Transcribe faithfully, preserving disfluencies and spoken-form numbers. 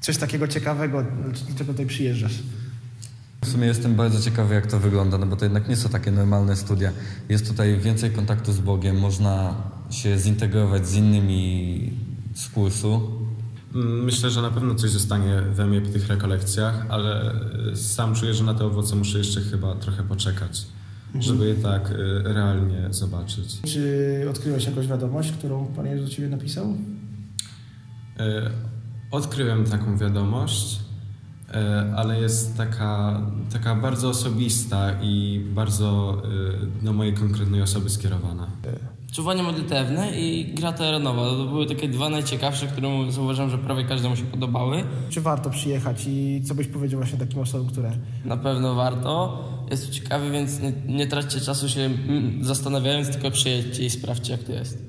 coś takiego ciekawego, dlaczego tutaj przyjeżdżasz? W sumie jestem bardzo ciekawy, jak to wygląda, no bo to jednak nie są takie normalne studia. Jest tutaj więcej kontaktu z Bogiem, można się zintegrować z innymi z kursu. Myślę, że na pewno coś zostanie we mnie po tych rekolekcjach, ale sam czuję, że na te owoce muszę jeszcze chyba trochę poczekać, mhm. żeby je tak realnie zobaczyć. Czy odkryłeś jakąś wiadomość, którą Pan Jezus do Ciebie napisał? Odkryłem taką wiadomość, ale jest taka, taka bardzo osobista i bardzo do mojej konkretnej osoby skierowana. Czuwanie modlitewne i gra terenowa. To były takie dwa najciekawsze, które zauważyłem, że prawie każdemu się podobały. Czy warto przyjechać i co byś powiedział właśnie takim osobom, które... Na pewno warto. Jest to ciekawe, więc nie, nie traćcie czasu się zastanawiając, tylko przyjedźcie i sprawdźcie, jak to jest.